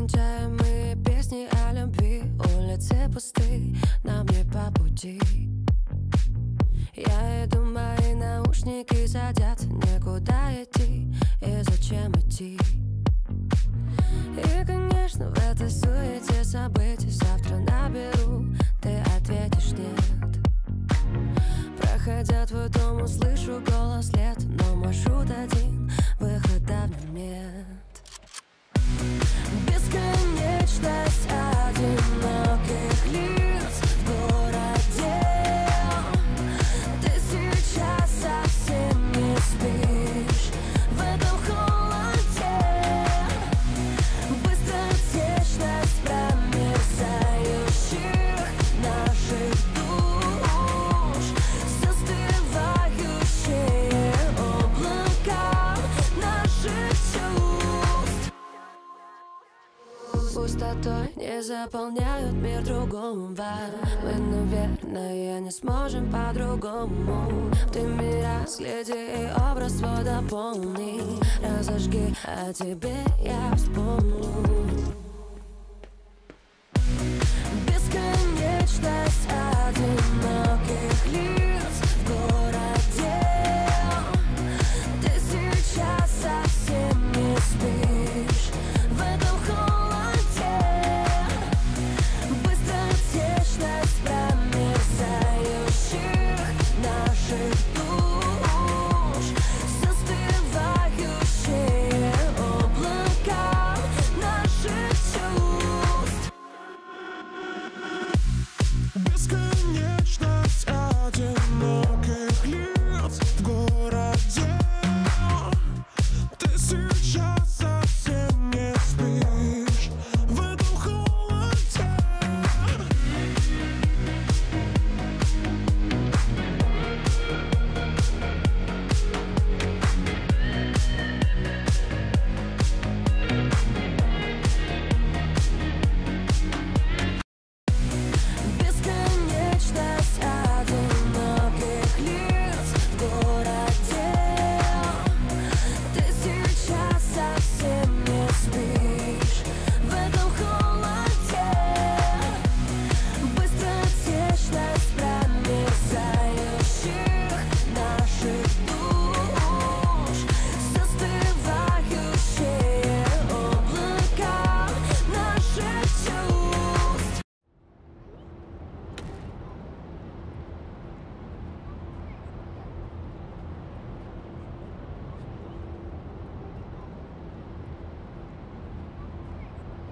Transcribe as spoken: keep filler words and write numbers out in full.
Нескончаемые песни о любви, улицы пусты, нам не по пути. Я иду, мои наушники садятся, некуда идти и зачем идти. И, конечно, в этой суете событий завтра наберу, ты ответишь нет. Проходя твой дом, услышу голос лет, но маршрут один, выхода в нем нет. Бесконечность одиноких лиц в городе. Ты сейчас совсем не спишь в этом холоде. Быстротечность промерзающих наших душ, застывающие облака наших чувств. Пустотой не заполняют мир другому вам. Мы, наверное, не сможем по-другому. Ты меня разгляди и образ свой дополни. Разожги, о тебе я вспомню. Бесконечность одиноких лиц